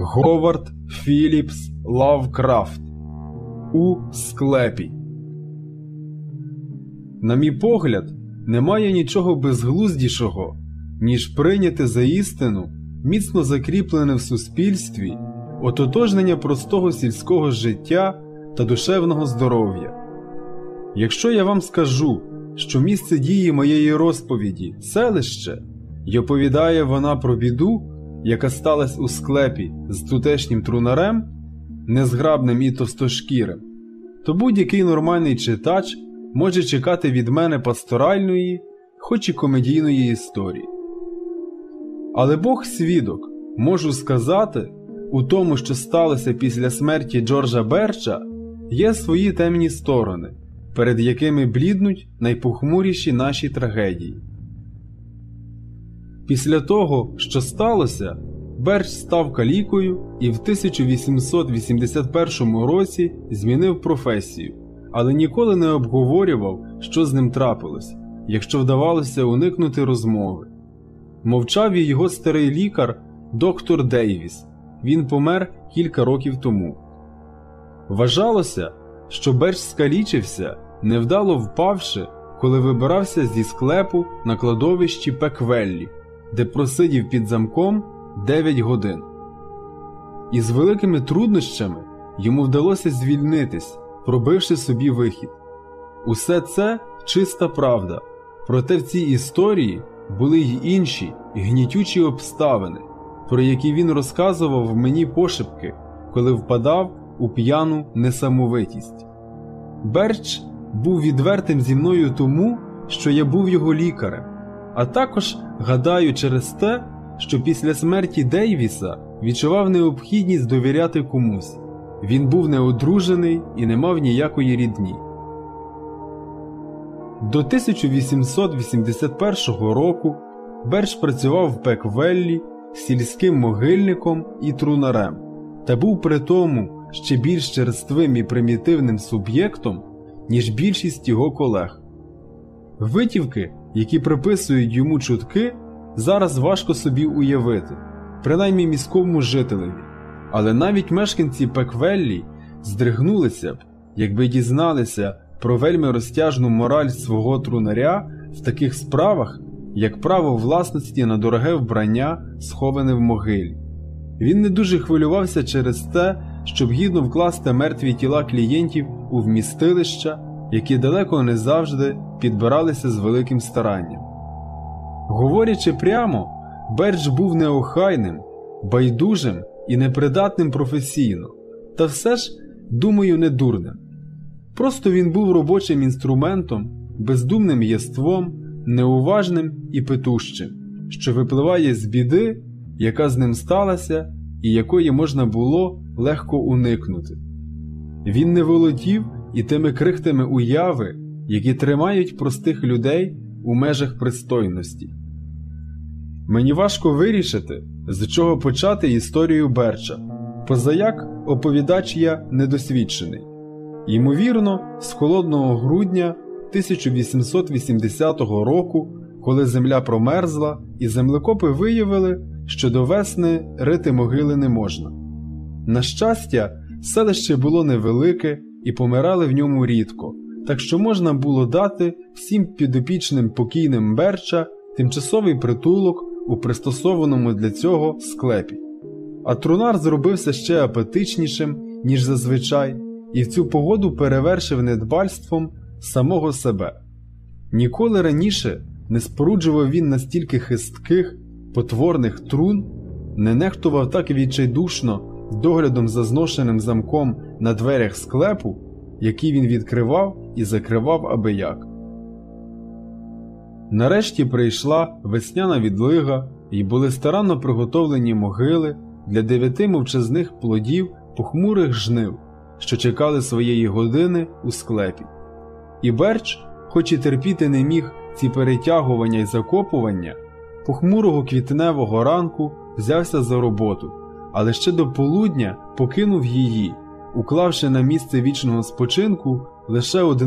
Говард Філіпс Лавкрафт. У склепі. На мій погляд, немає нічого безглуздішого, ніж прийняти за істину, міцно закріплене в суспільстві, ототожнення простого сільського життя та душевного здоров'я. Якщо я вам скажу, що місце дії моєї розповіді – селище, й оповідає вона про біду, яка сталася у склепі з тутешнім трунарем, незграбним і товстошкірим, то будь-який нормальний читач може чекати від мене пасторальної, хоч і комедійної історії. Але Бог свідок, можу сказати, у тому, що сталося після смерті Джорджа Берча, є свої темні сторони, перед якими бліднуть найпохмуріші наші трагедії. Після того, що сталося, Берч став калікою і в 1881 році змінив професію, але ніколи не обговорював, що з ним трапилось, якщо вдавалося уникнути розмови. Мовчав і його старий лікар доктор Дейвіс. Він помер кілька років тому. Вважалося, що Берч скалічився, невдало впавши, коли вибирався зі склепу на кладовищі Пеквеллі, де просидів під замком 9 годин. Із великими труднощами йому вдалося звільнитись, пробивши собі вихід. Усе це чиста правда, проте в цій історії були й інші гнітючі обставини, про які він розказував мені пошепки, коли впадав у п'яну несамовитість. Берч був відвертим зі мною тому, що я був його лікарем, а також, гадаю, через те, що після смерті Дейвіса відчував необхідність довіряти комусь. Він був неодружений і не мав ніякої рідні. До 1881 року Берч працював в Пеквеллі сільським могильником і трунарем, та був при тому ще більш черствим і примітивним суб'єктом, ніж більшість його колег. Витівки, які приписують йому чутки, зараз важко собі уявити, принаймні міському жителеві, але навіть мешканці Пеквеллі здригнулися б, якби дізналися про вельми розтяжну мораль свого трунаря в таких справах, як право власності на дороге вбрання, сховане в могилі. Він не дуже хвилювався через те, щоб гідно вкласти мертві тіла клієнтів у вмістилища, які далеко не завжди підбиралися з великим старанням. Говорячи прямо, Берч був неохайним, байдужим і непридатним професійно, та все ж, думаю, не дурним. Просто він був робочим інструментом, бездумним єством, неуважним і петущим, що випливає з біди, яка з ним сталася і якої можна було легко уникнути. Він не володів і тими крихтами уяви, які тримають простих людей у межах пристойності. Мені важко вирішити, з чого почати історію Берча, позаяк оповідач я недосвідчений. Ймовірно, з холодного грудня 1880 року, коли земля промерзла і землекопи виявили, що до весни рити могили не можна. На щастя, селище було невелике і помирали в ньому рідко, так що можна було дати всім підопічним покійним Берча тимчасовий притулок у пристосованому для цього склепі. А трунар зробився ще апетичнішим, ніж зазвичай, і в цю погоду перевершив недбальством самого себе. Ніколи раніше не споруджував він настільки хистких, потворних трун, не нехтував так відчайдушно доглядом за зношеним замком на дверях склепу, які він відкривав і закривав абияк. Нарешті прийшла весняна відлига, і були старанно приготовлені могили для 9 мовчазних плодів похмурих жнив, що чекали своєї години у склепі. І Берч, хоч і терпіти не міг ці перетягування й закопування, похмурого квітневого ранку взявся за роботу, але ще до полудня покинув її, уклавши на місце вічного спочинку лише один